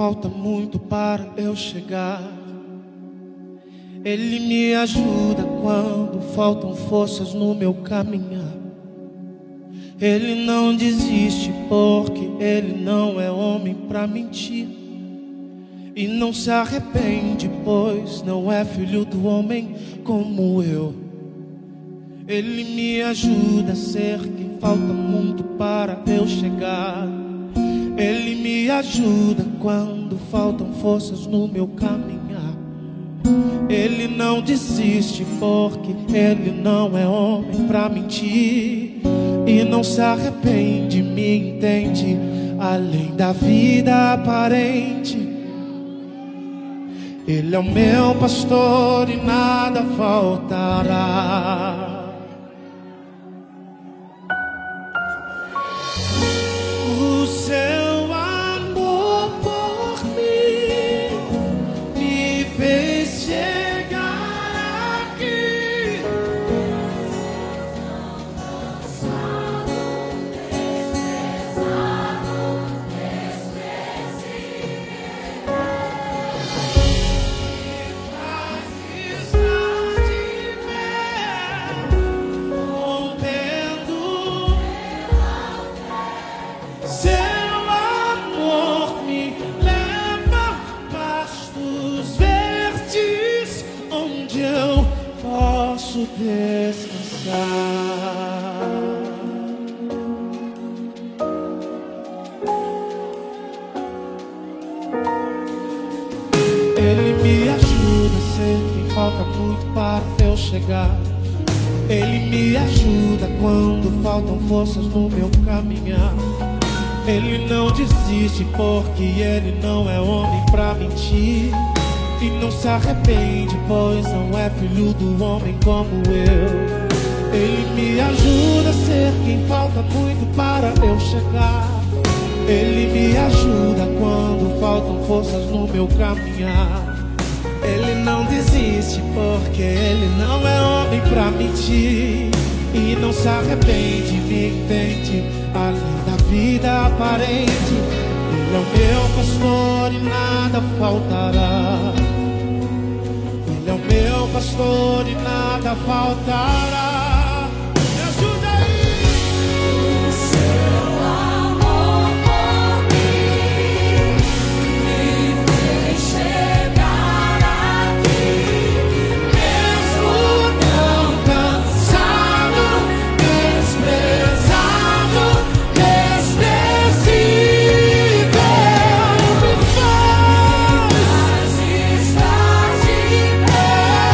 falta muito para eu chegar. Ele me ajuda quando faltam forças no meu caminhar. Ele não desiste porque ele não é homem pra mentir. E não se arrepende, pois não é filho do homem como eu. Ele me ajuda a ser quem falta muito para eu chegar. Ele me ajuda quando faltam forças no meu caminhar. Ele não desiste porque ele não é homem pra mentir. E não se arrepende, me entende, além da vida aparente. Ele é o meu pastor e nada faltará. O seu amor por mim me fez chegar aqui. Descansar. Ele me ajuda a ser quem falta muito para eu chegar. Ele me ajuda quando faltam forças no meu caminhar. Ele não desiste porque ele não é homem pra mentir. E não se arrepende, pois não é filho do homem como eu. Ele me ajuda a ser quem falta muito para eu chegar. Ele me ajuda quando faltam forças no meu caminhar. Ele não desiste porque ele não é homem pra mentir. E não se arrepende, me entende, além da vida aparente. Ele é o meu pastor e nada faltará. Ele é o meu pastor e nada faltará. Me ajuda aí. O seu amor por mim me fez chegar aqui. Mesmo tão cansado, desprezado, desprezível, me faz estar de pé.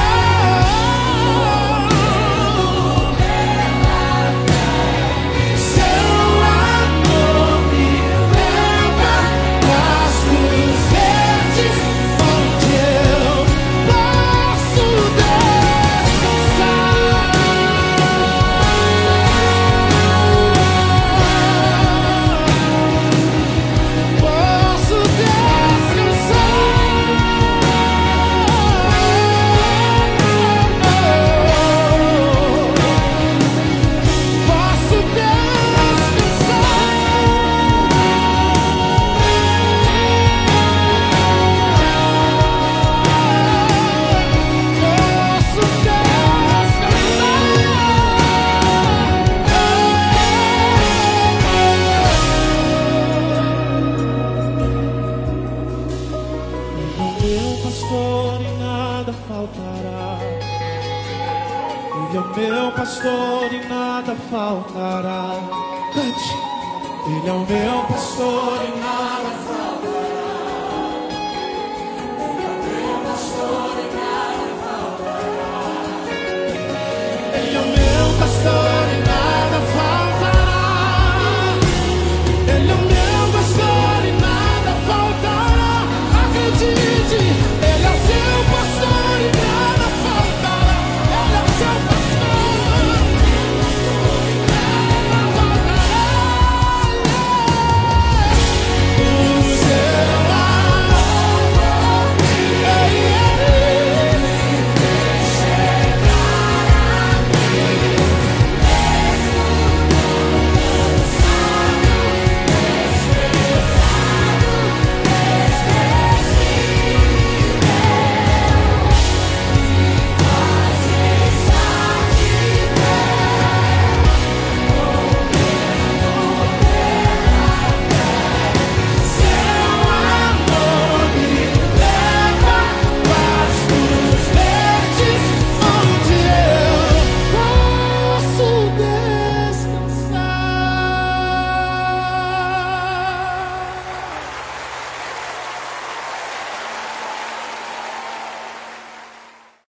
Seu amor me leva pastos verdes, onde eu posso descansar. Posso Ele é o meu pastor e nada faltará. Cante. Ele é o meu pastor e nada faltará.